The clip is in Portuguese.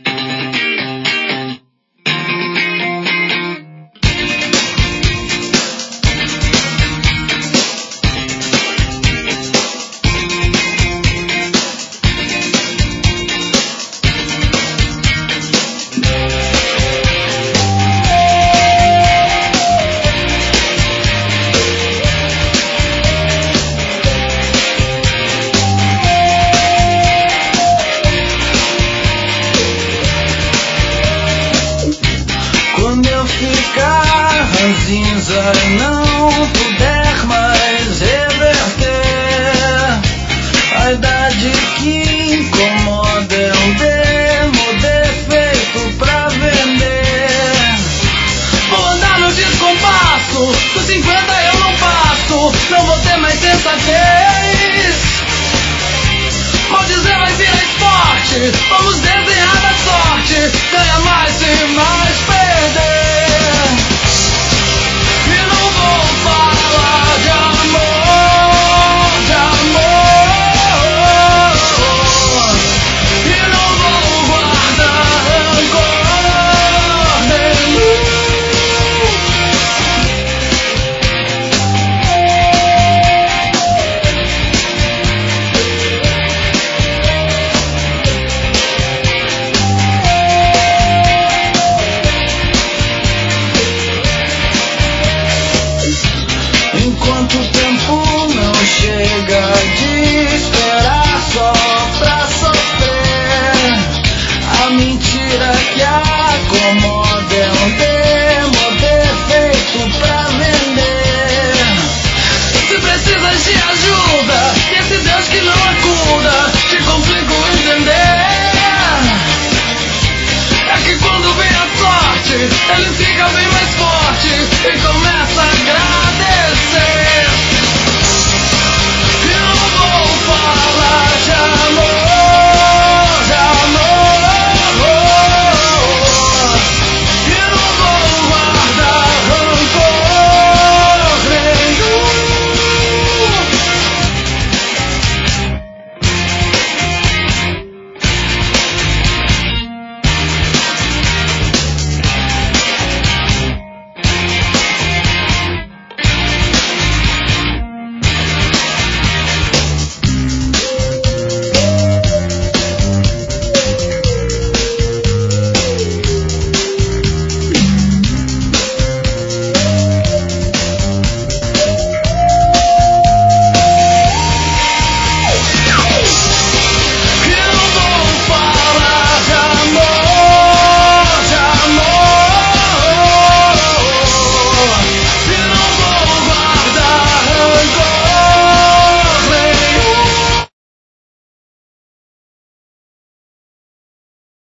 Quando eu ficar ranzinza e não puder mais reverter, a idade que incomoda é um demo defeito pra vender. Vou andar no descompasso, dos 50 eu não passo, não vou ter mais sensatez. Maldizer vai virar esporte, vamos desenhar a sorte, ganha mais e mais perder. E não vou falar de amor, de amor. E não vou guardar rancor nenhum. Enquanto o tempo não chega de esperar só pra sofrer, a mentira que há